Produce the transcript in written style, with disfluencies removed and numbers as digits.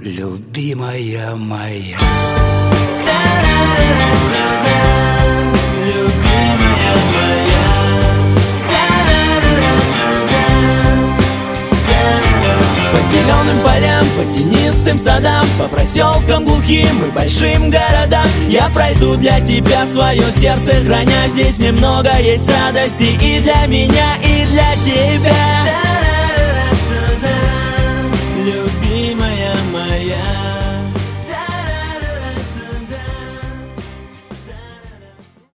любимая моя. Любимая моя. По зеленым полям, по тенистым садам, по проселкам глухим и большим городам я пройду для тебя свое сердце храня. Здесь немного есть радости и для меня, и для тебя.